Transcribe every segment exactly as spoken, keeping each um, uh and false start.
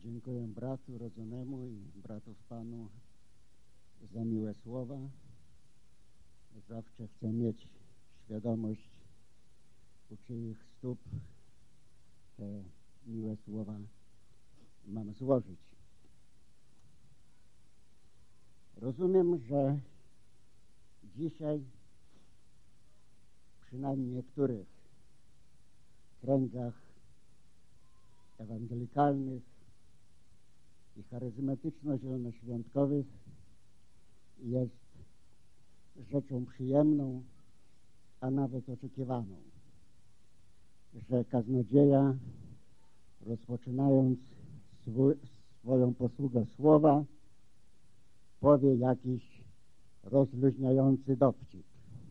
Dziękuję bratu rodzonemu i bratów Panu za miłe słowa. Zawsze chcę mieć świadomość, u czyich stóp te miłe słowa mam złożyć. Rozumiem, że dzisiaj przynajmniej w niektórych kręgach ewangelikalnych i charyzmatyczno-zielonoświątkowych jest rzeczą przyjemną, a nawet oczekiwaną, że kaznodzieja, rozpoczynając swój, swoją posługę słowa, powie jakiś rozluźniający dowcip.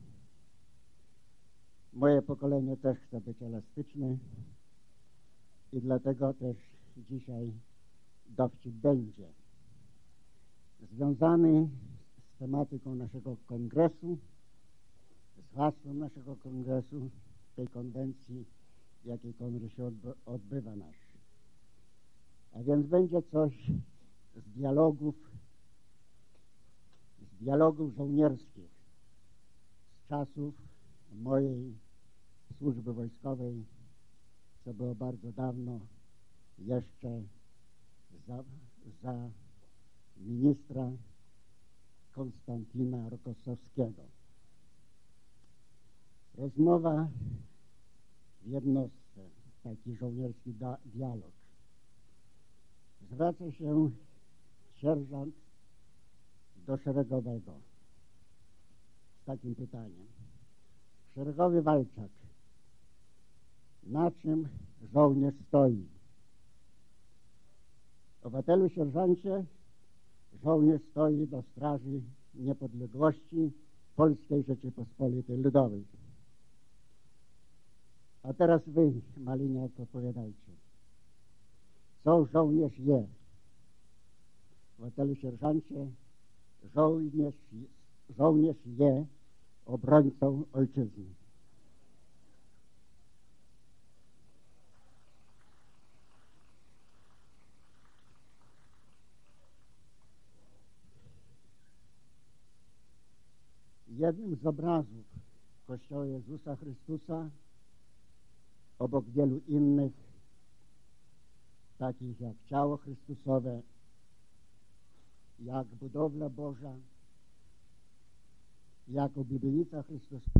Moje pokolenie też chce być elastyczne i dlatego też dzisiaj dowcip będzie związany z tematyką naszego kongresu, z hasłem naszego kongresu, tej konwencji, w jakiej kongres się odbywa nasz. A więc będzie coś z dialogów, z dialogów żołnierskich z czasów mojej służby wojskowej, co było bardzo dawno, jeszcze za, za ministra Konstantina Rokosowskiego. Rozmowa w jednostce, taki żołnierski da, dialog. Zwraca się sierżant do szeregowego z takim pytaniem. Szeregowy walczak, na czym żołnierz stoi? Obywatelu sierżancie, żołnierz stoi do straży niepodległości Polskiej Rzeczypospolitej Ludowej. A teraz wy, maliniak, odpowiadajcie. Co żołnierz je? Obywatelu sierżancie, żołnierz, żołnierz je obrońcą ojczyzny. Jednym z obrazów Kościoła Jezusa Chrystusa, obok wielu innych, takich jak ciało Chrystusowe, jak budowla Boża, jak obienica Chrystusowa,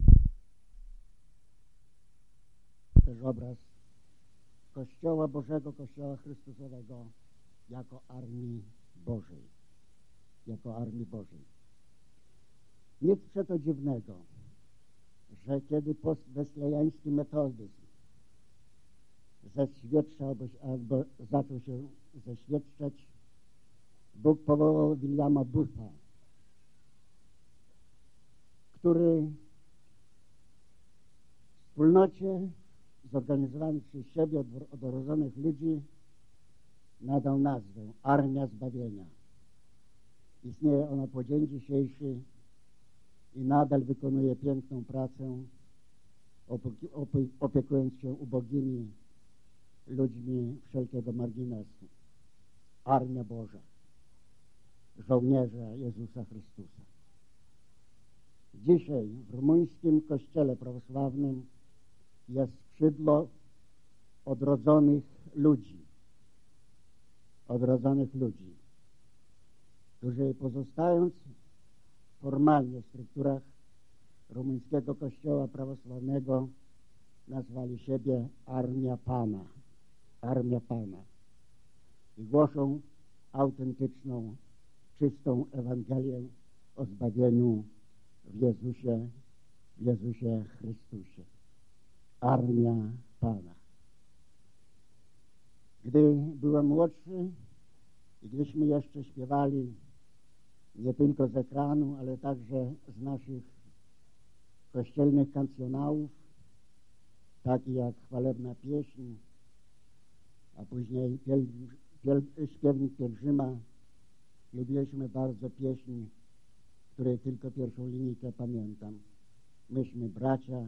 też obraz Kościoła Bożego, Kościoła Chrystusowego jako armii Bożej, jako armii Bożej. Nic przeto dziwnego, że kiedy postweslejański metodyzm zeświadczał, albo zaczął się zeświadczać, Bóg powołał Williama Bootha, który w wspólnocie zorganizowanej przez siebie od, odrodzonych ludzi nadał nazwę Armia Zbawienia. Istnieje ona po dzień dzisiejszy i nadal wykonuje piękną pracę, opiekując się ubogimi ludźmi wszelkiego marginesu. Armia Boża, żołnierze Jezusa Chrystusa. Dzisiaj w rumuńskim kościele prawosławnym jest skrzydło odrodzonych ludzi, odrodzonych ludzi, którzy pozostając formalnie w strukturach rumuńskiego kościoła prawosławnego nazwali siebie Armia Pana, Armia Pana i głoszą autentyczną, czystą Ewangelię o zbawieniu w Jezusie, w Jezusie Chrystusie. Armia Pana. Gdy byłem młodszy i gdyśmy jeszcze śpiewali nie tylko z ekranu, ale także z naszych kościelnych kancjonałów, takich jak Chwalebna Pieśń, a później piel, piel, Śpiewnik Pielgrzyma, lubiliśmy bardzo pieśń, której tylko pierwszą linijkę pamiętam. Myśmy bracia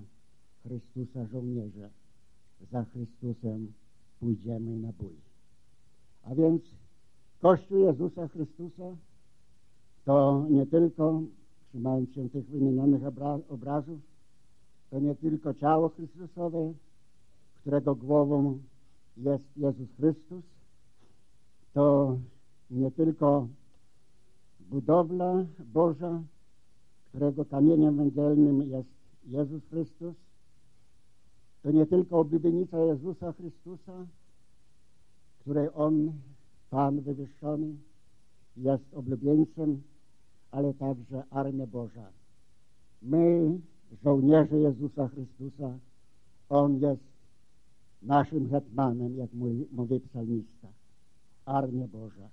Chrystusa żołnierze, za Chrystusem pójdziemy na bój. A więc Kościół Jezusa Chrystusa to nie tylko, trzymając się tych wymienionych obrazów, to nie tylko ciało Chrystusowe, którego głową jest Jezus Chrystus, to nie tylko budowla Boża, którego kamieniem węgielnym jest Jezus Chrystus, to nie tylko oblubienica Jezusa Chrystusa, której On, Pan wywyższony, jest oblubieńcem, ale także armia Boża. My, żołnierze Jezusa Chrystusa, On jest naszym hetmanem, jak mówi psalmista. Armia Boża.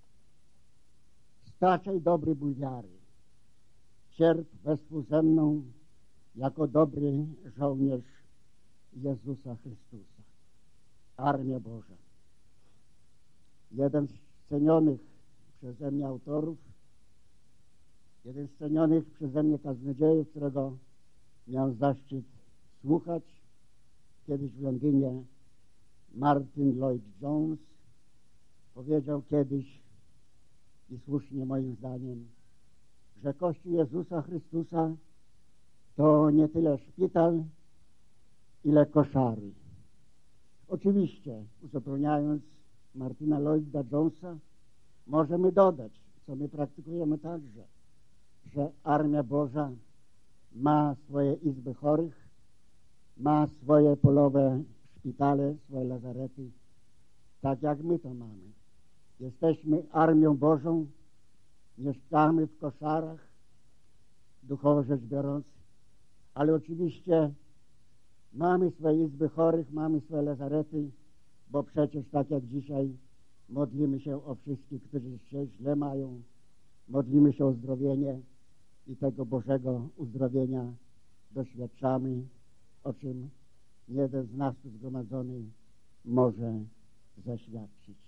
Staczaj dobry bój wiary. Cierp wespół ze mną jako dobry żołnierz Jezusa Chrystusa. Armia Boża. Jeden z cenionych przeze mnie autorów, jeden z cenionych przeze mnie kaznodziejów, którego miał zaszczyt słuchać kiedyś w Londynie, Martin Lloyd-Jones, powiedział kiedyś, i słusznie moim zdaniem, że Kościół Jezusa Chrystusa to nie tyle szpital, ile koszary. Oczywiście, uzupełniając Martina Lloyda Jonesa, możemy dodać, co my praktykujemy także, że Armia Boża ma swoje izby chorych, ma swoje polowe szpitale, swoje lazarety, tak jak my to mamy. Jesteśmy Armią Bożą, mieszkamy w koszarach, duchowo rzecz biorąc, ale oczywiście mamy swoje izby chorych, mamy swoje lazarety, bo przecież tak jak dzisiaj modlimy się o wszystkich, którzy się źle mają, modlimy się o uzdrowienie i tego Bożego uzdrowienia doświadczamy, o czym jeden z nas tu zgromadzony może zaświadczyć.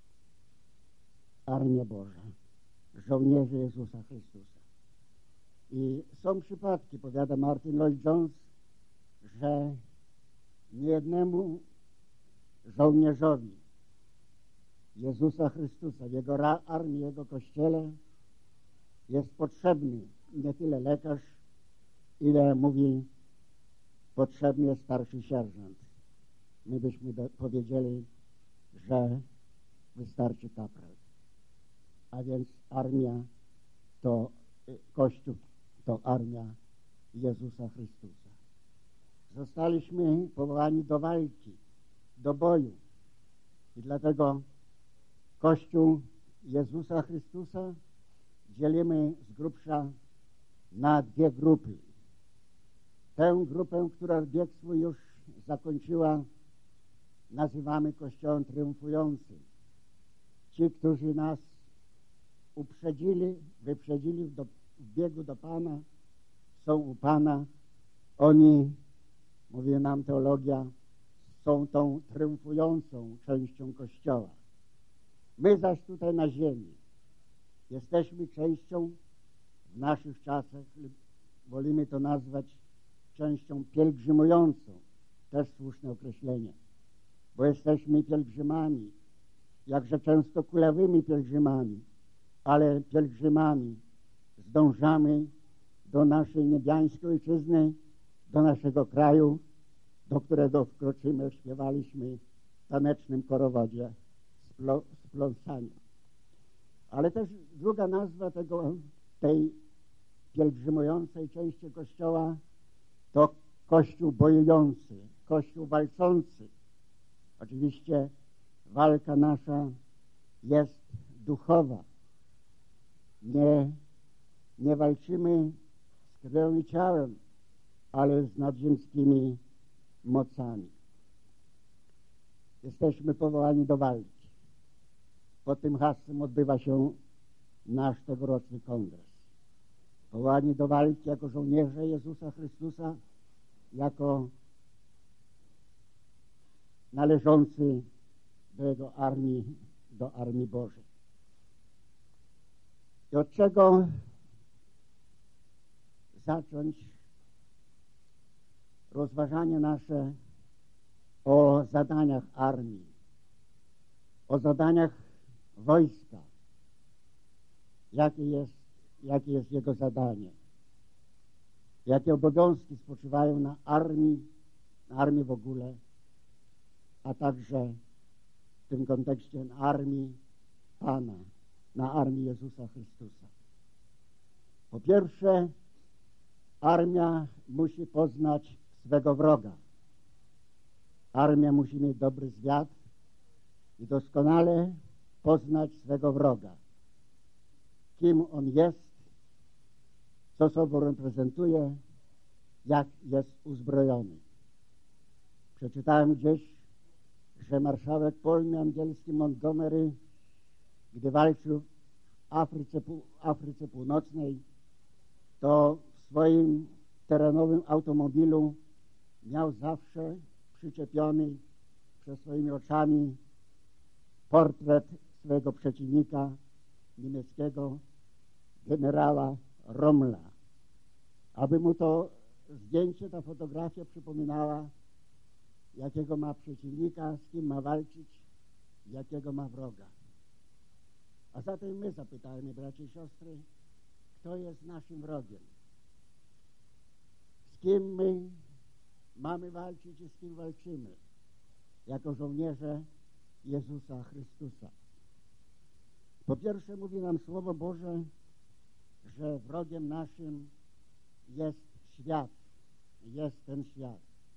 Armia Boża, żołnierze Jezusa Chrystusa. I są przypadki, powiada Martin Lloyd-Jones, że niejednemu żołnierzowi Jezusa Chrystusa, w Jego armii, Jego Kościele jest potrzebny nie tyle lekarz, ile mówi potrzebny jest starszy sierżant. My byśmy do, powiedzieli, że wystarczy kapral. A więc armia to Kościół, to armia Jezusa Chrystusa. Zostaliśmy powołani do walki, do boju. I dlatego Kościół Jezusa Chrystusa dzielimy z grubsza na dwie grupy. Tę grupę, która bieg swój już zakończyła, nazywamy Kościołem triumfującym. Ci, którzy nas uprzedzili, wyprzedzili do, w biegu do Pana, są u Pana, oni, mówi nam teologia, są tą triumfującą częścią Kościoła. My zaś tutaj na ziemi jesteśmy częścią w naszych czasach, wolimy to nazwać częścią pielgrzymującą, też słuszne określenie, bo jesteśmy pielgrzymami, jakże często kulawymi pielgrzymami, ale pielgrzymami zdążamy do naszej niebiańskiej ojczyzny, do naszego kraju, do którego wkroczymy, śpiewaliśmy w tanecznym korowodzie spląsania. Ale też druga nazwa tego, tej pielgrzymującej części Kościoła to Kościół bojujący, Kościół walczący. Oczywiście walka nasza jest duchowa. Nie, nie walczymy z krwią i ciałem, ale z nadziemskimi mocami. Jesteśmy powołani do walki. Pod tym hasłem odbywa się nasz tegoroczny kongres. Powołani do walki jako żołnierze Jezusa Chrystusa, jako należący do Jego armii, do armii Bożej. I od czego zacząć rozważanie nasze o zadaniach armii, o zadaniach wojska. Jakie jest, jakie jest jego zadanie? Jakie obowiązki spoczywają na armii, na armii w ogóle, a także w tym kontekście na armii Pana, na armii Jezusa Chrystusa. Po pierwsze, armia musi poznać swego wroga. Armia musi mieć dobry zwiad i doskonale poznać swego wroga. Kim on jest, co sobą reprezentuje, jak jest uzbrojony. Przeczytałem gdzieś, że marszałek Polny angielski Montgomery, gdy walczył w Afryce, Afryce Północnej, to w swoim terenowym automobilu miał zawsze przyczepiony przed swoimi oczami portret swojego przeciwnika niemieckiego, generała Rommela, aby mu to zdjęcie, ta fotografia przypominała, jakiego ma przeciwnika, z kim ma walczyć, jakiego ma wroga. A zatem my zapytajmy, bracia i siostry, kto jest naszym wrogiem? Z kim my mamy walczyć i z kim walczymy? Jako żołnierze Jezusa Chrystusa. Po pierwsze mówi nam Słowo Boże, że wrogiem naszym jest świat. Jest ten świat.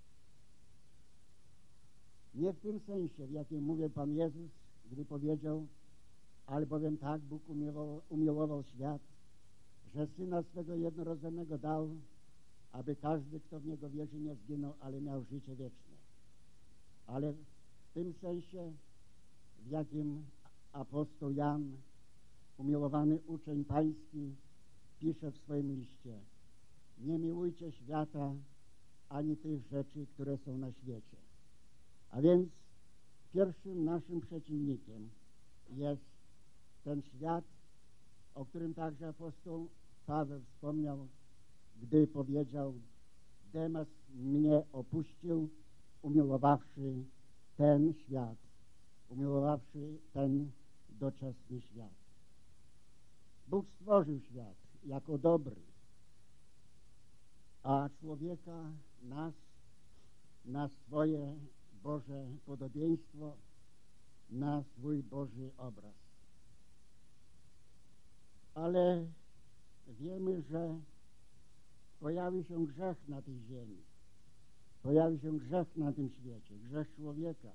Nie w tym sensie, w jakim mówił Pan Jezus, gdy powiedział, albowiem tak Bóg umiłował, umiłował świat, że Syna swego jednorodzonego dał, aby każdy, kto w Niego wierzy, nie zginął, ale miał życie wieczne. Ale w tym sensie, w jakim apostoł Jan, umiłowany uczeń pański, pisze w swoim liście: nie miłujcie świata, ani tych rzeczy, które są na świecie. A więc pierwszym naszym przeciwnikiem jest ten świat, o którym także apostoł Paweł wspomniał, gdy powiedział: Demas mnie opuścił, umiłowawszy ten świat, umiłowawszy ten doczesny świat. Bóg stworzył świat jako dobry, a człowieka, nas, na swoje Boże podobieństwo, na swój Boży obraz. Ale wiemy, że pojawił się grzech na tej ziemi. Pojawił się grzech na tym świecie, grzech człowieka.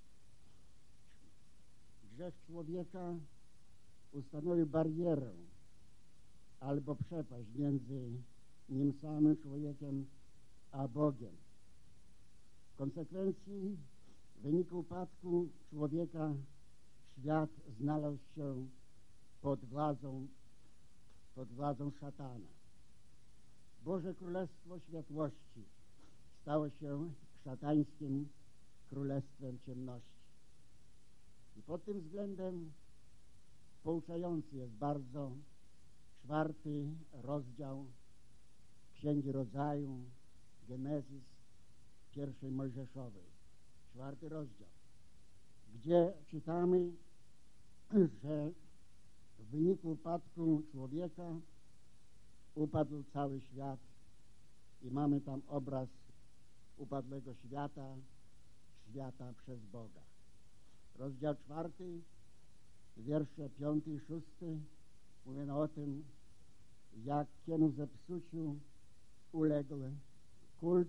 Grzech człowieka ustanowił barierę albo przepaść między nim samym człowiekiem a Bogiem. W konsekwencji, w wyniku upadku człowieka, świat znalazł się pod władzą, pod władzą szatana. Boże Królestwo Światłości stało się szatańskim królestwem ciemności. I pod tym względem pouczający jest bardzo czwarty rozdział Księgi Rodzaju, Genezis, pierwszej Mojżeszowej. Czwarty rozdział, gdzie czytamy, że w wyniku upadku człowieka upadł cały świat i mamy tam obraz upadłego świata, świata przez Boga. Rozdział czwarty, wiersze piąty i szósty mówią o tym, jakiemu zepsuciu uległ kult,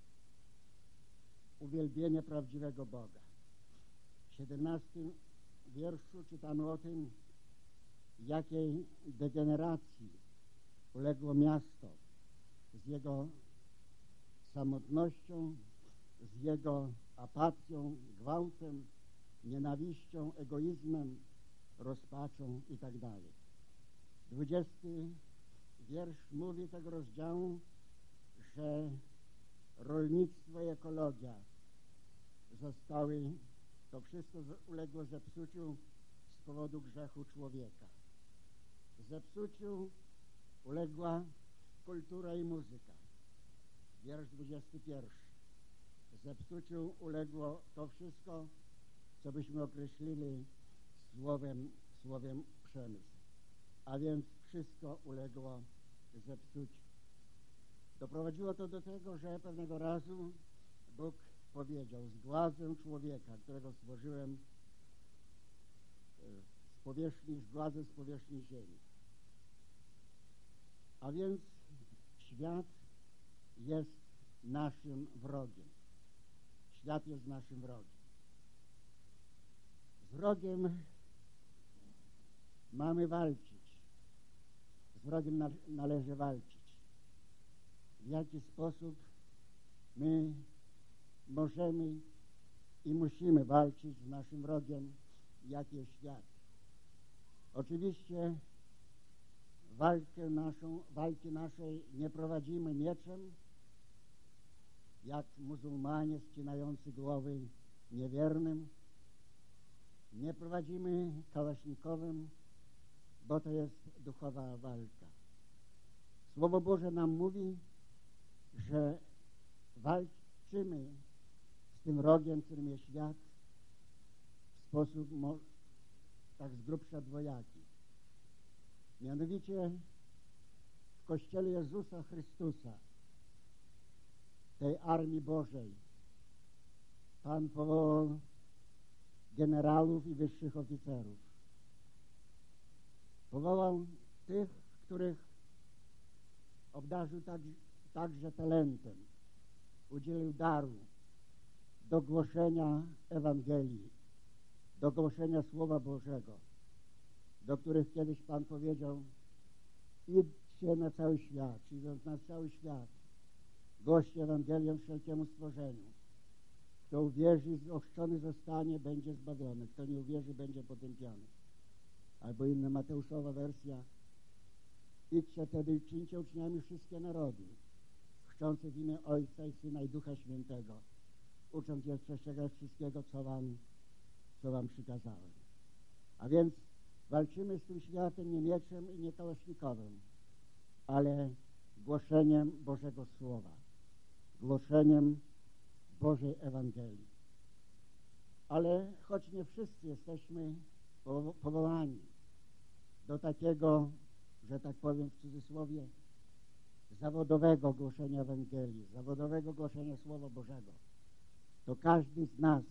uwielbienie prawdziwego Boga. W siedemnastym wierszu czytamy o tym, jakiej degeneracji uległo miasto z jego samotnością, z jego apatią, gwałtem, nienawiścią, egoizmem, rozpaczą i tak dalej. Dwudziesty wiersz mówi tego rozdziału, że rolnictwo i ekologia zostały, to wszystko uległo zepsuciu z powodu grzechu człowieka. Zepsuciu uległa kultura i muzyka. Wiersz dwudziesty pierwszy. Zepsuciu uległo to wszystko, co byśmy określili słowem, słowem przemysł. A więc wszystko uległo zepsuciu. Doprowadziło to do tego, że pewnego razu Bóg powiedział: zgładzę człowieka, którego stworzyłem z powierzchni, zgładzę z powierzchni ziemi. A więc świat jest naszym wrogiem. Świat jest naszym wrogiem. Z wrogiem mamy walczyć. Z wrogiem na, należy walczyć. W jaki sposób my możemy i musimy walczyć z naszym wrogiem, jaki jest świat. Oczywiście walkę naszą, walki naszej nie prowadzimy mieczem, jak muzułmanie ścinający głowy niewiernym. Nie prowadzimy kałasznikowym, bo to jest duchowa walka. Słowo Boże nam mówi, że walczymy z tym wrogiem, którym jest świat, w sposób tak z grubsza dwojaki. Mianowicie w Kościele Jezusa Chrystusa, tej armii Bożej, Pan powołał generałów i wyższych oficerów. Powołał tych, których obdarzył tak, także talentem, udzielił daru do głoszenia Ewangelii, do głoszenia Słowa Bożego, do których kiedyś Pan powiedział: idźcie na cały świat, idąc na cały świat, głoście Ewangelię wszelkiemu stworzeniu. Kto uwierzy, ochrzczony zostanie, będzie zbawiony. Kto nie uwierzy, będzie potępiony. Albo inna Mateuszowa wersja: idźcie tedy i czyńcie uczniami wszystkie narody, chrzczące w imię Ojca i Syna i Ducha Świętego, ucząc je przestrzegać wszystkiego, co wam, co wam przykazałem. A więc walczymy z tym światem nie mieczem i nie kałasznikowym, ale głoszeniem Bożego Słowa, głoszeniem Bożej Ewangelii. Ale choć nie wszyscy jesteśmy powołani do takiego, że tak powiem w cudzysłowie, zawodowego głoszenia Ewangelii, zawodowego głoszenia Słowa Bożego, to każdy z nas,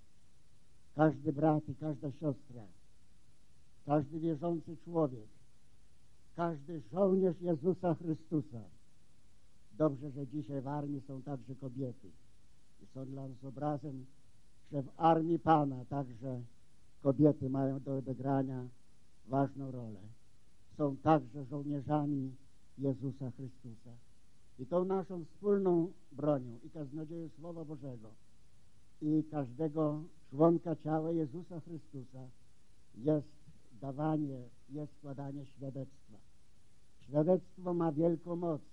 każdy brat i każda siostra, każdy wierzący człowiek, każdy żołnierz Jezusa Chrystusa. Dobrze, że dzisiaj w armii są także kobiety i są dla nas obrazem, że w armii Pana także kobiety mają do odegrania ważną rolę. Są także żołnierzami Jezusa Chrystusa. I tą naszą wspólną bronią i kaznodzieją Słowa Bożego i każdego członka ciała Jezusa Chrystusa jest dawanie, jest składanie świadectwa. Świadectwo ma wielką moc.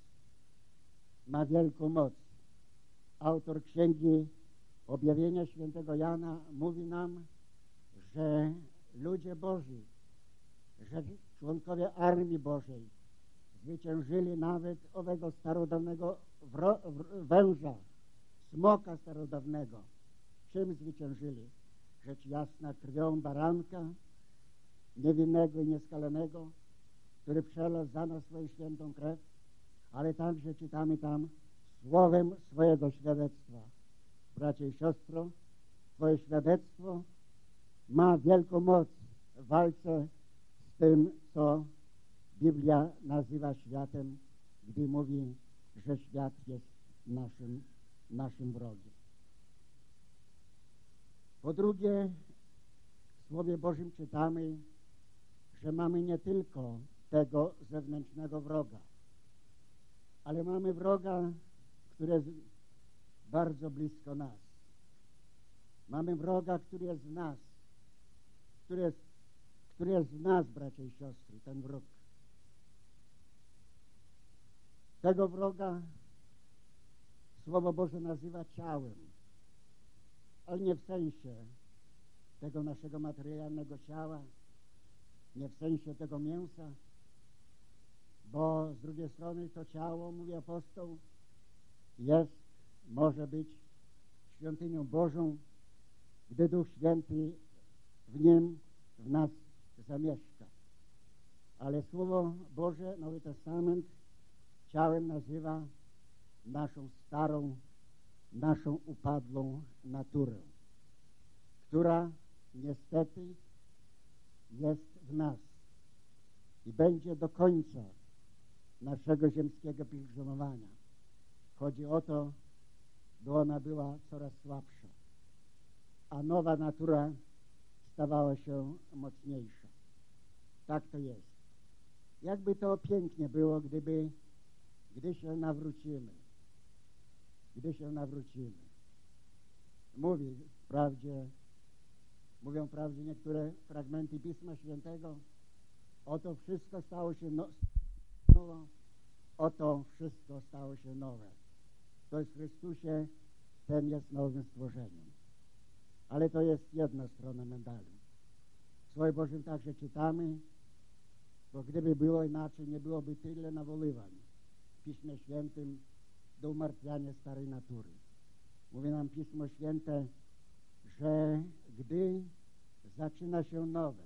Ma wielką moc. Autor Księgi Objawienia Świętego Jana mówi nam, że ludzie Boży, że członkowie armii Bożej zwyciężyli nawet owego starodawnego węża, smoka starodawnego. Czym zwyciężyli? Rzecz jasna, krwią baranka, niewinnego i nieskalonego, który przelał za nas swoją świętą krew, ale także czytamy tam słowem swojego świadectwa. Bracie i siostro, twoje świadectwo ma wielką moc w walce z tym, co Biblia nazywa światem, gdy mówi, że świat jest naszym, naszym wrogiem. Po drugie, w Słowie Bożym czytamy, że mamy nie tylko tego zewnętrznego wroga, ale mamy wroga, który jest bardzo blisko nas. Mamy wroga, który jest w nas, który jest, który jest w nas, bracia i siostry, ten wróg. Tego wroga Słowo Boże nazywa ciałem, ale nie w sensie tego naszego materialnego ciała, nie w sensie tego mięsa, bo z drugiej strony to ciało, mówi apostoł, jest, może być świątynią Bożą, gdy Duch Święty w nim w nas zamieszka. Ale Słowo Boże, Nowy Testament ciałem nazywa naszą starą, naszą upadłą naturę, która niestety jest w nas i będzie do końca naszego ziemskiego pielgrzymowania. Chodzi o to, by ona była coraz słabsza, a nowa natura stawała się mocniejsza. Tak to jest. Jakby to pięknie było, gdyby, gdy się nawrócimy. Gdy się nawrócimy. Mówi wprawdzie, mówią wprawdzie niektóre fragmenty Pisma Świętego, oto wszystko stało się no, nowo, oto wszystko stało się nowe. To jest w Chrystusie, ten jest nowym stworzeniem. Ale to jest jedna strona medalu. W Słowie Bożym także czytamy, bo gdyby było inaczej, nie byłoby tyle nawoływań w Piśmie Świętym do umartwiania starej natury. Mówi nam Pismo Święte, że gdy zaczyna się nowe,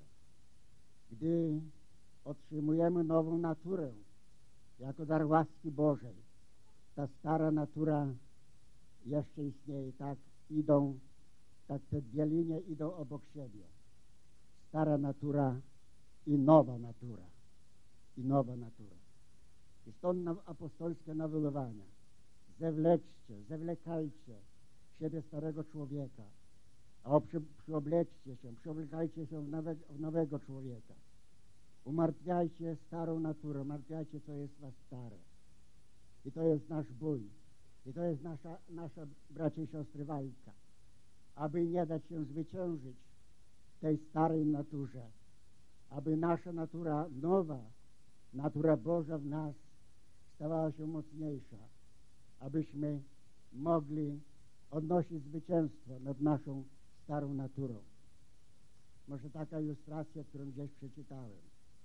gdy otrzymujemy nową naturę jako dar łaski Bożej, ta stara natura jeszcze istnieje. Tak idą, tak te dwie linie idą obok siebie. Stara natura i nowa natura. I nowa natura. I stąd apostolskie nawoływania. Zewleczcie, zewlekajcie siebie starego człowieka, a przy, przyobleczcie się, przyoblekajcie się w, nowe, w nowego człowieka. Umartwiajcie starą naturę, umartwiajcie, co jest was stare. I to jest nasz bój. I to jest nasza, nasza bracia i siostry, walka. Aby nie dać się zwyciężyć tej starej naturze. Aby nasza natura nowa, natura Boża w nas stawała się mocniejsza. Abyśmy mogli odnosić zwycięstwo nad naszą starą naturą. Może taka ilustracja, którą gdzieś przeczytałem.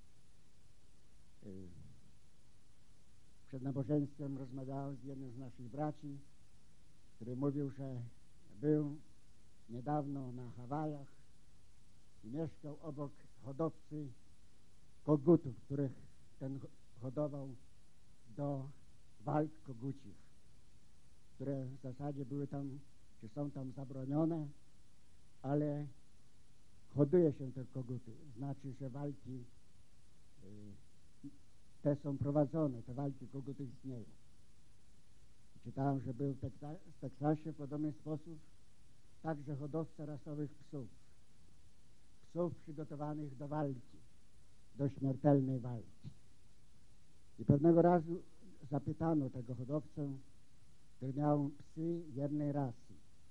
Przed nabożeństwem rozmawiałem z jednym z naszych braci, który mówił, że był niedawno na Hawajach i mieszkał obok hodowcy kogutów, których ten hodował do walk kogucich, które w zasadzie były tam, czy są tam zabronione, ale hoduje się te koguty. Znaczy, że walki y, te są prowadzone, te walki kogutów istnieją. Czytałem, że był w, Teksa w Teksasie w podobny sposób także hodowca rasowych psów. Psów przygotowanych do walki, do śmiertelnej walki. I pewnego razu zapytano tego hodowcę, który miał psy jednej rasy,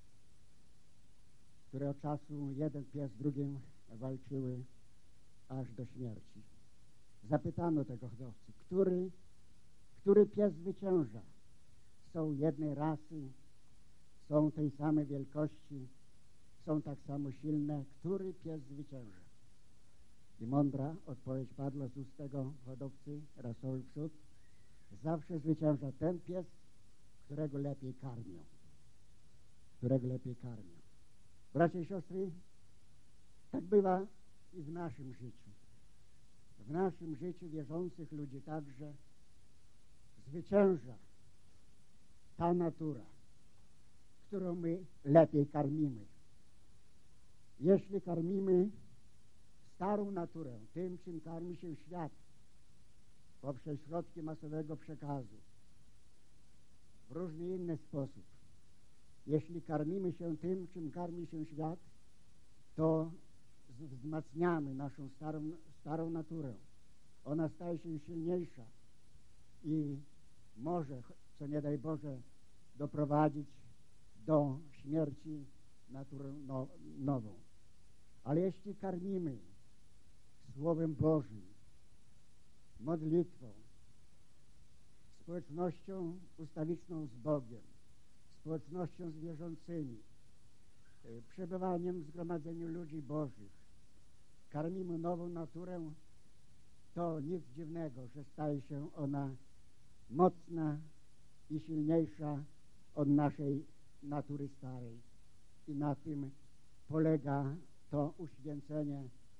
które od czasu jeden pies z drugim walczyły aż do śmierci. Zapytano tego hodowcy, który, który pies zwycięża. Są jednej rasy, są tej samej wielkości, są tak samo silne, który pies zwycięża. I mądra odpowiedź padła z ust tego hodowcy rasowych psów. Zawsze zwycięża ten pies, którego lepiej karmią. Którego lepiej karmią. Bracia i siostry, tak bywa i w naszym życiu. W naszym życiu wierzących ludzi także zwycięża ta natura, którą my lepiej karmimy. Jeśli karmimy starą naturę, tym, czym karmi się świat, poprzez środki masowego przekazu, w różny inny sposób. Jeśli karmimy się tym, czym karmi się świat, to wzmacniamy naszą starą, starą naturę. Ona staje się silniejsza i może, co nie daj Boże, doprowadzić do śmierci naturę no, nową. Ale jeśli karmimy Słowem Bożym, modlitwą, społecznością ustawiczną z Bogiem, społecznością z wierzącymi, przebywaniem w zgromadzeniu ludzi Bożych, karmimy nową naturę, to nic dziwnego, że staje się ona mocna i silniejsza od naszej natury starej. I na tym polega to uświęcenie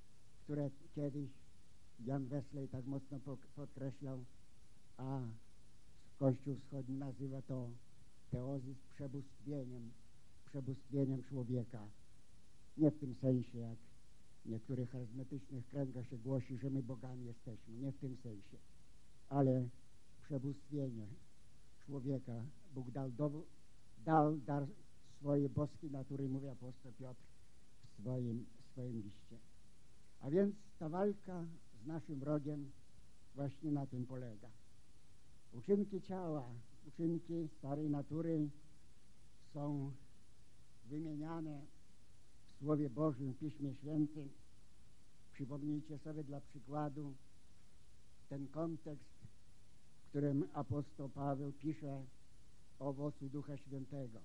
które kiedyś Jan Wesley tak mocno podkreślał, a Kościół Wschodni nazywa to teozis przebóstwieniem, przebóstwieniem człowieka. Nie w tym sensie, jak w niektórych charyzmatycznych kręgach się głosi, że my bogami jesteśmy. Nie w tym sensie, ale przebóstwienie człowieka. Bóg dał, do, dał dar swojej boskiej natury, mówi apostoł Piotr w swoim, w swoim liście. A więc ta walka z naszym wrogiem właśnie na tym polega. Uczynki ciała, uczynki starej natury są wymieniane w Słowie Bożym, w Piśmie Świętym. Przypomnijcie sobie dla przykładu ten kontekst, w którym apostoł Paweł pisze o owocu Ducha Świętego.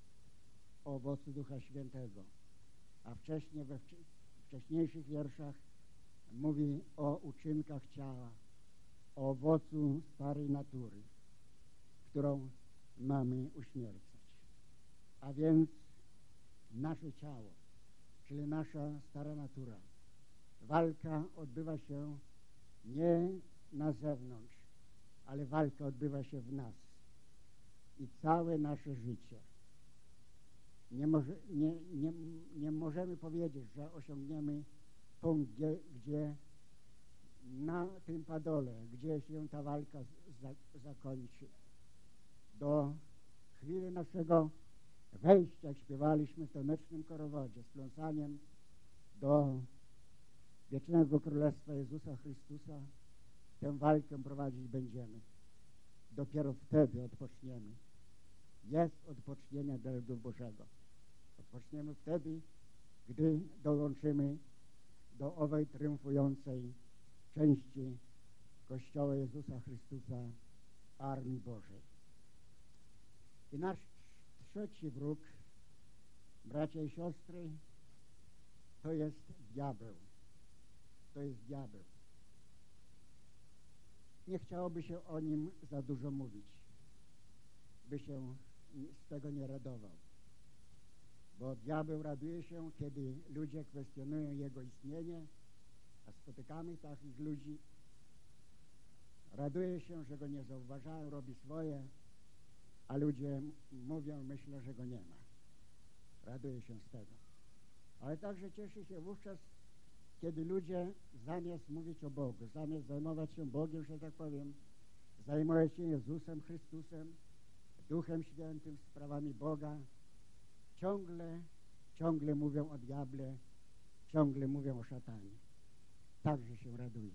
O owocu Ducha Świętego. A wcześniej we wcześniejszych wierszach mówi o uczynkach ciała, o owocu starej natury, którą mamy uśmiercać. A więc nasze ciało, czyli nasza stara natura. Walka odbywa się nie na zewnątrz, ale walka odbywa się w nas. I całe nasze życie. Nie, może, nie, nie, nie możemy powiedzieć, że osiągniemy punkt, gdzie, gdzie na tym padole, gdzie się ta walka za, zakończy. Do chwili naszego wejścia, jak śpiewaliśmy w tanecznym korowodzie, z pląsaniem do wiecznego Królestwa Jezusa Chrystusa, tę walkę prowadzić będziemy. Dopiero wtedy odpoczniemy. Jest odpocznienia dla ludu Bożego. Odpoczniemy wtedy, gdy dołączymy do owej triumfującej części Kościoła Jezusa Chrystusa, Armii Bożej. I nasz trzeci wróg, bracia i siostry, to jest diabeł. To jest diabeł. Nie chciałoby się o nim za dużo mówić, by się z tego nie radował. Bo diabeł raduje się, kiedy ludzie kwestionują jego istnienie, a spotykamy takich ludzi. Raduje się, że go nie zauważają, robi swoje, a ludzie mówią, myślą, że go nie ma. Raduje się z tego. Ale także cieszy się wówczas, kiedy ludzie zamiast mówić o Bogu, zamiast zajmować się Bogiem, że tak powiem, zajmować się Jezusem Chrystusem, Duchem Świętym, sprawami Boga, ciągle, ciągle mówią o diable, ciągle mówią o szatanie. Także się raduje.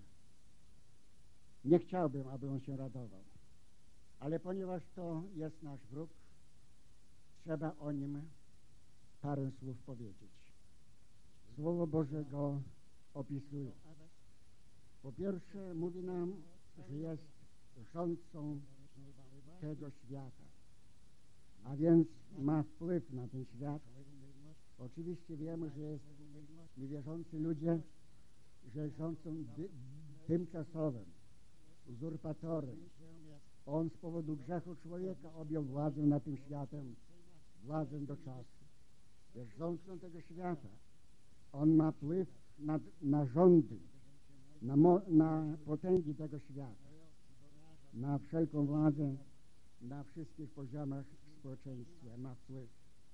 Nie chciałbym, aby on się radował. Ale ponieważ to jest nasz wróg, trzeba o nim parę słów powiedzieć. Słowo Boże go opisuje. Po pierwsze mówi nam, że jest rządcą tego świata, a więc ma wpływ na ten świat. Oczywiście wiemy, że jest niewierzący ludzie, że jest rządcą tymczasowym, uzurpatorem. On z powodu grzechu człowieka objął władzę nad tym światem, władzę do czasu. Jest rządcą tego świata. On ma wpływ na, na rządy, na, mo, na potęgi tego świata, na wszelką władzę, na wszystkich poziomach w społeczeństwie ma wpływ.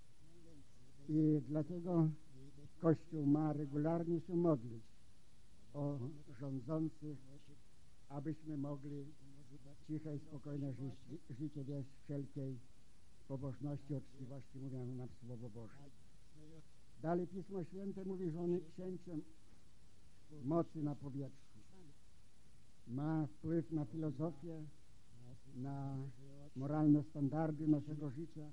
I dlatego Kościół ma regularnie się modlić o rządzących, abyśmy mogli ciche i spokojne życie, życie wieść wszelkiej pobożności, uczciwości, mówią nam Słowo Boże. Dalej Pismo Święte mówi, że on jest księciem mocy na powietrzu. Ma wpływ na filozofię, na moralne standardy naszego życia.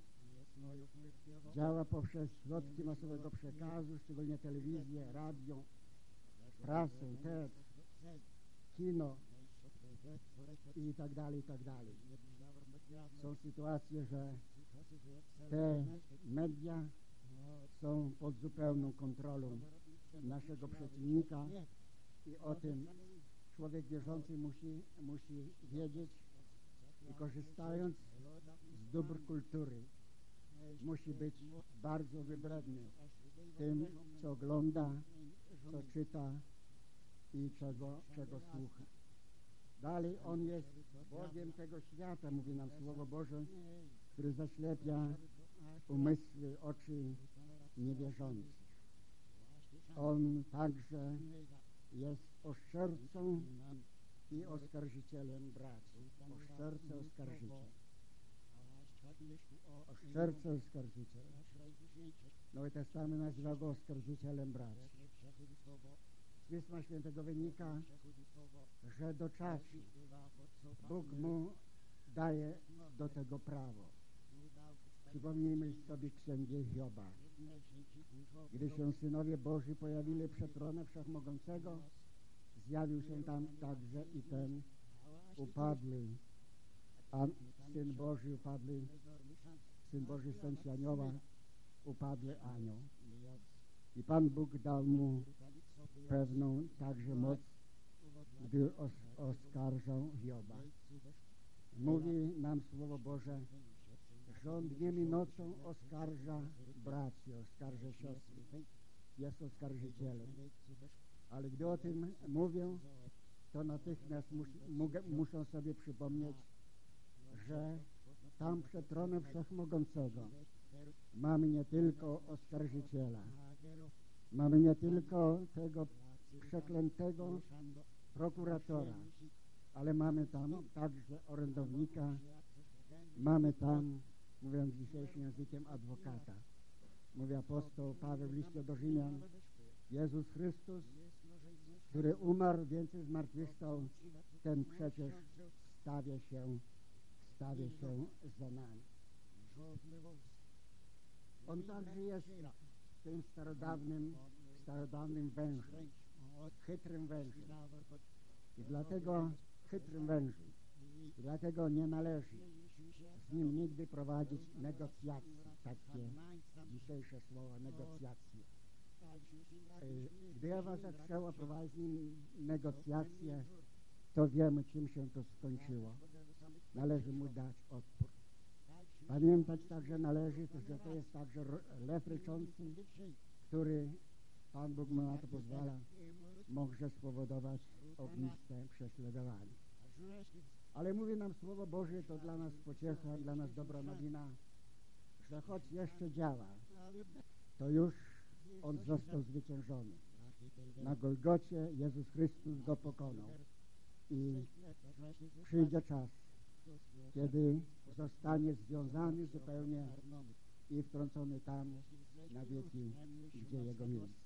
Działa poprzez środki masowego przekazu, szczególnie telewizję, radio, prasę, te, kino i tak dalej, i tak dalej. Są sytuacje, że te media są pod zupełną kontrolą naszego przeciwnika i o tym człowiek wierzący musi, musi wiedzieć i korzystając z dóbr kultury musi być bardzo wybredny w tym, co ogląda, co czyta i czego, czego słucha. Dalej On jest Bogiem tego świata, mówi nam Słowo Boże, który zaślepia umysły, oczy niewierzących. On także jest oszczercą i oskarżycielem braci. Oszczerca, oskarżyciel. Oszczerca, oskarżyciel. Nowy Testament nazywa go oskarżycielem braci. Z Pisma Świętego wynika, że do czasu Bóg mu daje do tego prawo. Przypomnijmy sobie księgę Hioba. Gdy się synowie Boży pojawili przed tronem Wszechmogącego, zjawił się tam także i ten upadły, a Syn Boży upadły, Syn Boży Syn się anioła, upadły anioł. I Pan Bóg dał mu pewną także moc, gdy os oskarżał Hioba. Mówi nam Słowo Boże, że on dniem i nocą oskarża braci, oskarża siostry. Jest oskarżycielem. Ale gdy o tym mówią, to natychmiast mus muszą sobie przypomnieć, że tam przed tronem Wszechmogącego mamy nie tylko oskarżyciela, mamy nie tylko tego przeklętego prokuratora, ale mamy tam także orędownika, mamy tam, mówiąc dzisiejszym językiem, adwokata. Mówi apostoł Paweł w liście do Rzymian, Jezus Chrystus, który umarł, więcej zmartwychwstał, ten przecież stawia się, stawia się za nami. On także jest tym starodawnym, starodawnym wężem, chytrym wężem. I dlatego chytrym wężem. I dlatego nie należy z nim nigdy prowadzić negocjacji, takie dzisiejsze słowa, negocjacje. Gdy Ewa zaczęła prowadzić z nim negocjacje, to wiemy, czym się to skończyło. Należy mu dać odpór. Pamiętać także należy, że to jest także lew ryczący, który Pan Bóg mu na to pozwala, może spowodować ogniste prześladowanie. Ale mówi nam Słowo Boże, to dla nas pociecha, dla nas dobra nowina, że choć jeszcze działa, to już On został zwyciężony. Na Golgocie Jezus Chrystus go pokonał. I przyjdzie czas, kiedy zostanie związany zupełnie i wtrącony tam na wieki, gdzie Jego miejsce.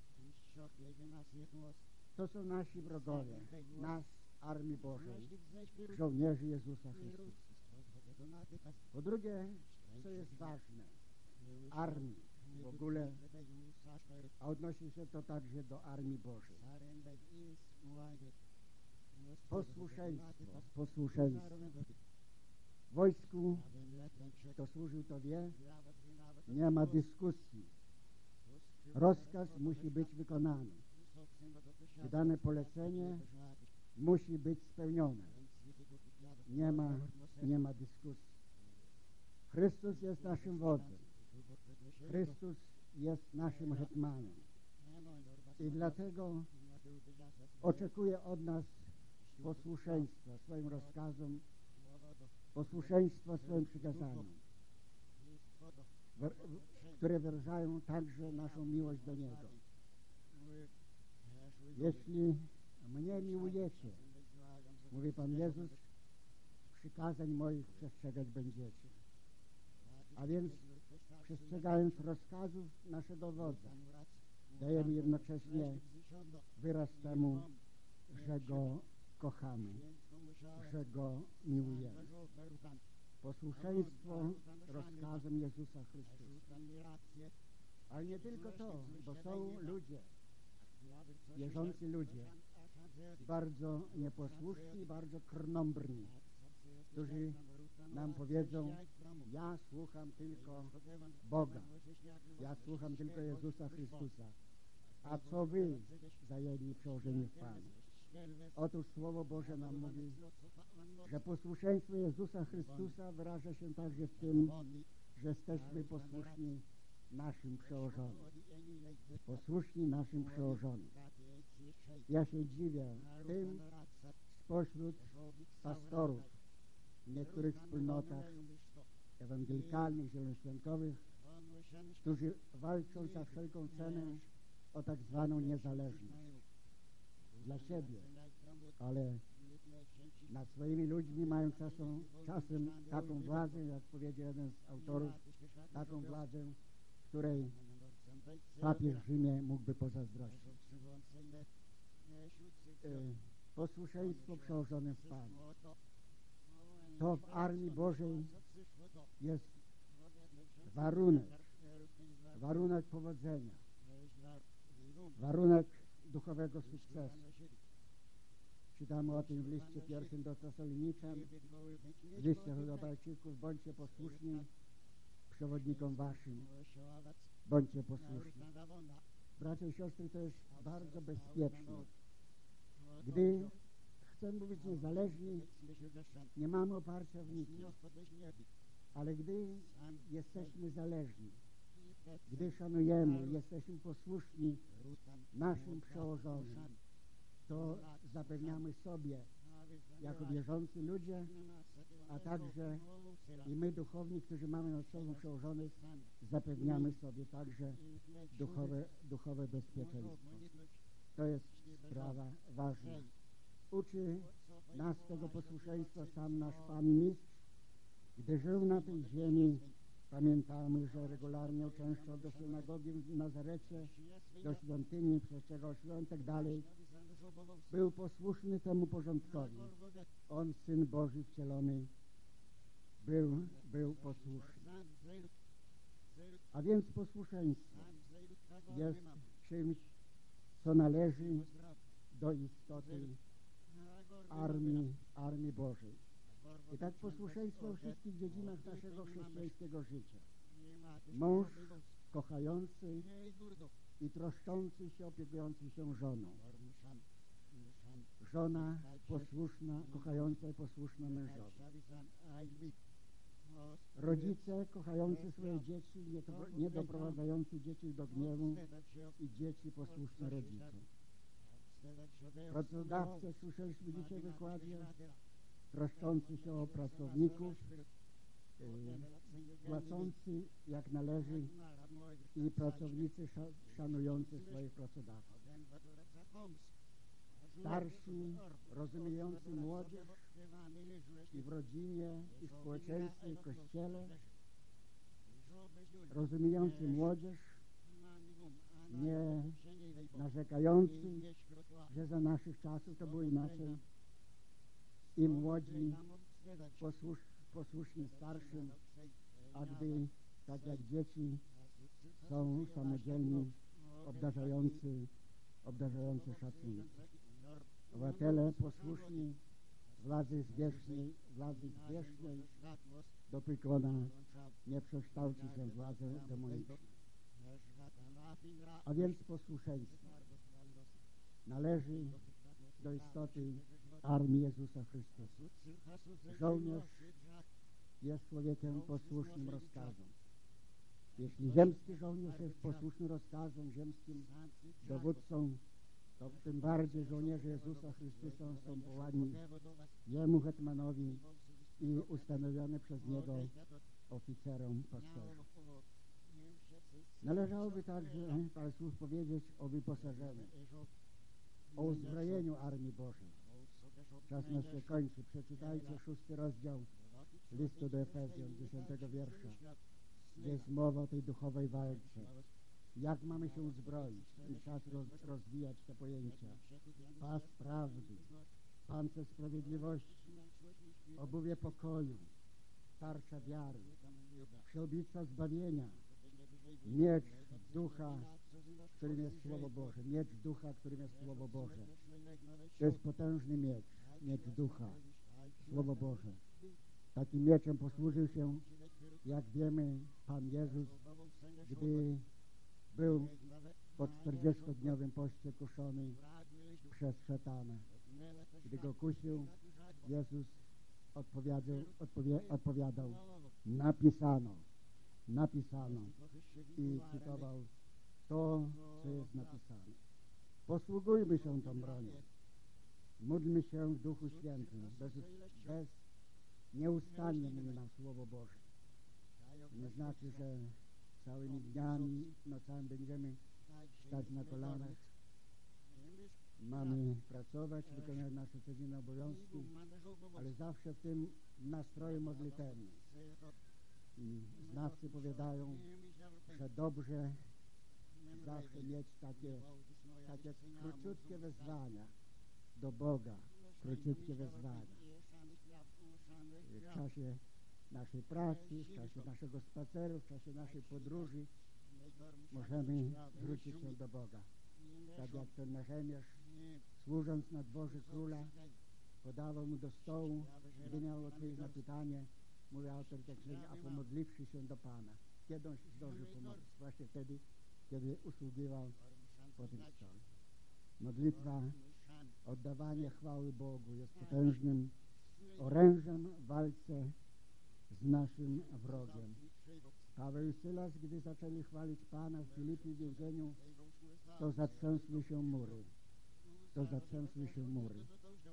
To są nasi wrogowie, nas, Armii Bożej, żołnierzy Jezusa Chrystusa. Po drugie, co jest ważne, armii w ogóle, a odnosi się to także do Armii Bożej. Posłuszeństwo, posłuszeństwo. W wojsku, kto służył, to wie, nie ma dyskusji. Rozkaz musi być wykonany. Wydane polecenie musi być spełnione. Nie ma, nie ma dyskusji. Chrystus jest naszym wodzem. Chrystus jest naszym hetmanem. I dlatego oczekuje od nas posłuszeństwa swoim rozkazom, posłuszeństwa swoim przykazaniom, które wyrażają także naszą miłość do Niego. Jeśli mnie miłujecie, mówi Pan Jezus, przykazań moich przestrzegać będziecie. A więc przestrzegając rozkazów naszego wodza, dajemy jednocześnie wyraz temu, że Go kochamy, że Go miłujemy. Posłuszeństwo rozkazom Jezusa Chrystusa. Ale nie tylko to, bo są ludzie, wierzący ludzie, bardzo nieposłuszni, bardzo krnąbrni, którzy nam powiedzą, ja słucham tylko Boga, ja słucham tylko Jezusa Chrystusa, a co wy zajęli przełożeni w Panu? Otóż Słowo Boże nam mówi, że posłuszeństwo Jezusa Chrystusa wyraża się także w tym, że jesteśmy posłuszni naszym przełożonym. Posłuszni naszym przełożonym. Ja się dziwię tym spośród pastorów w niektórych wspólnotach ewangelikalnych, zielonoświątkowych, którzy walczą za wszelką cenę o tak zwaną niezależność dla siebie, ale nad swoimi ludźmi mają czasem, czasem taką władzę, jak powiedział jeden z autorów, taką władzę, której papież w Rzymie mógłby pozazdrościć. E, posłuszeństwo przełożone w Panu. To w Armii Bożej jest warunek, warunek powodzenia, warunek duchowego sukcesu. Czytamy o tym w liście pierwszym do Tesaloniczan, w liście do Hebrajczyków: bądźcie posłuszni przewodnikom waszym, bądźcie posłuszni. Bracia i siostry, to jest bardzo bezpieczne. Gdy chcemy być niezależni, nie mamy oparcia w nikim, ale gdy jesteśmy zależni, gdy szanujemy, jesteśmy posłuszni naszym przełożonym, to zapewniamy sobie jako wierzący ludzie, a także i my duchowni, którzy mamy nad sobą przełożonych, zapewniamy sobie także duchowe, duchowe bezpieczeństwo. To jest sprawa ważna. Uczy nas tego posłuszeństwa sam nasz Pan i Mistrz. Gdy żył na tej ziemi, pamiętamy, że regularnie uczęszczał do synagogi w Nazarecie, do świątyni, przestrzegał świąt i tak dalej. Był posłuszny temu porządkowi. On, Syn Boży wcielony, był, był posłuszny. A więc posłuszeństwo jest czymś, co należy do istoty armii, armii Bożej. I tak posłuszeństwo w wszystkich dziedzinach naszego chrześcijańskiego życia. Mąż kochający i troszczący się, opiekujący się żoną. Żona posłuszna, kochająca i posłuszna mężowi. Rodzice kochający swoje dzieci, nie, nie doprowadzający dzieci do gniewu i dzieci posłuszne rodzicom. Pracodawcy, słyszeliśmy dzisiaj w wykładzie, troszczący się o pracowników, yy, płacący jak należy i pracownicy szanujący swoich pracodawców. Starsi, rozumiejący młodzież i w rodzinie, i w społeczeństwie, i w kościele, rozumiejący młodzież, nie narzekający, że za naszych czasów to było inaczej, i młodzi posłusz, posłuszni starszym, a gdy, tak jak dzieci, są samodzielni, obdarzający, obdarzający szacunkiem. Obywatele posłuszni władzy zwierzchniej, władzy zwierzchniej, dopóki ona nie przekształci się w władzę demoniczną. A więc posłuszeństwo należy do istoty armii Jezusa Chrystusa. Żołnierz jest człowiekiem posłusznym rozkazom. Jeśli ziemski żołnierz jest posłuszny rozkazom, ziemskim dowódcom, to tym bardziej żołnierze Jezusa Chrystusa są powołani Jemu, hetmanowi, i ustanowione przez Niego oficerom pasterzom. Należałoby także parę słów powiedzieć o wyposażeniu, o uzbrojeniu Armii Bożej. Czas nas się kończy. Przeczytajcie szósty rozdział listu do Efezjan, dziesiątego wiersza, gdzie jest mowa o tej duchowej walce. Jak mamy się uzbroić? I czas roz, rozwijać te pojęcia. Pas prawdy, pancerz sprawiedliwości, obuwie pokoju, tarcza wiary, przyłbica zbawienia, miecz ducha, którym jest Słowo Boże. Miecz ducha, którym jest Słowo Boże. To jest potężny miecz, miecz ducha, Słowo Boże. Takim mieczem posłużył się, jak wiemy, Pan Jezus, gdy był po czterdziestodniowym poście kuszony przez szatana. Gdy go kusił, Jezus odpowiadał, odpowie, odpowiadał napisano, napisano i cytował to, co jest napisane. Posługujmy się tą bronią. Módlmy się w Duchu Świętym. Bez, bez nieustannie mówi nam Słowo Boże. Nie znaczy, że całymi dniami, nocami będziemy stać na kolanach. Mamy pracować, wykonywać nasze codzienne obowiązki, ale zawsze w tym nastroju modlitewnym. I znawcy powiadają, że dobrze zawsze mieć takie, takie króciutkie wezwania do Boga, króciutkie wezwania. W czasie naszej pracy, w czasie naszego spaceru, w czasie naszej podróży możemy zwrócić się do Boga. Tak jak ten Nehemiasz, służąc na dworze króla, podawał mu do stołu, gdy miał odpowiedzieć na pytanie, mówi autor tekstu, a pomodliwszy się do Pana. Kiedy on się zdążył pomodlić? Właśnie wtedy, kiedy usługiwał po tym stole. Modlitwa, oddawanie chwały Bogu jest potężnym orężem w walce z naszym wrogiem. Paweł i Sylas, gdy zaczęli chwalić Pana w Filipii w więzieniu, to zatrzęsły się mury. To zatrzęsły się mury.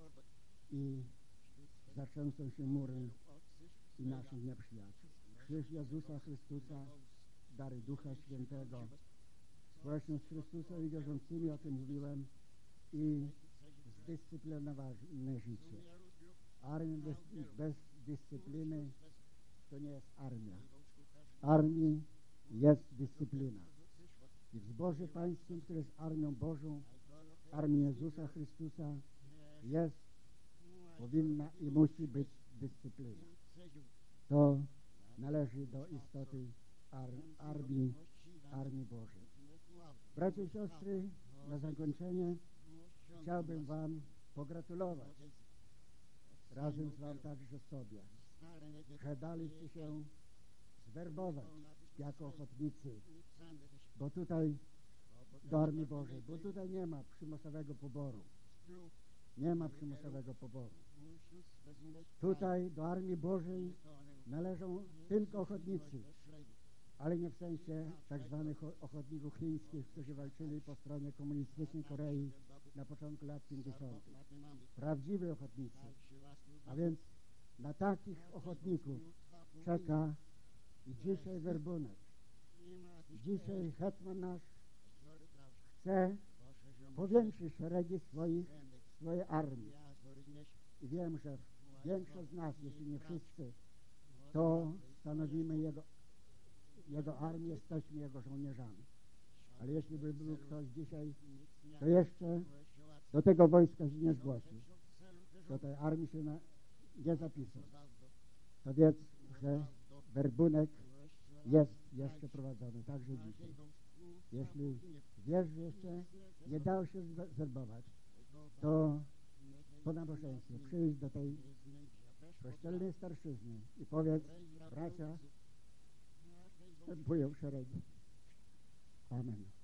I zatrzęsą się mury i naszych nieprzyjaciół. Krzyż Jezusa Chrystusa, dary Ducha Świętego, społeczność Chrystusa i wierzącymi, o tym mówiłem, i zdyscyplinowane życie. Armia bez, bez dyscypliny to nie jest armia. Armii jest dyscyplina. I w zborze pańskim, które jest armią Bożą, armią Jezusa Chrystusa, jest, powinna i musi być dyscyplina. To należy do istoty ar armii, armii Bożej. Bracia i siostry, na zakończenie chciałbym wam pogratulować, razem z wam także sobie, że daliście się zwerbować jako ochotnicy, bo tutaj do Armii Bożej, bo tutaj nie ma przymusowego poboru. Nie ma przymusowego poboru. Tutaj do Armii Bożej należą tylko ochotnicy, ale nie w sensie tak zwanych ochotników chińskich, którzy walczyli po stronie komunistycznej Korei na początku lat pięćdziesiątych. Prawdziwi ochotnicy. A więc na takich ochotników czeka i dzisiaj werbunek. Dzisiaj hetman nasz chce powiększyć szeregi swoich, swojej armii. I wiem, że większość z nas, jeśli nie wszyscy, to stanowimy jego, jego armię, jesteśmy jego żołnierzami. Ale jeśli by był ktoś dzisiaj, to jeszcze do tego wojska się nie zgłosił, do tej armii się na, nie zapisał, to wiedz, że werbunek jest jeszcze prowadzony, także dzisiaj. Jeśli wiesz, że jeszcze nie dało się zwerbować, to po nabożeństwie przyjdź do tej kościelnej starszyzny i powiedz, bracia, wstępują w szeregi. Amen.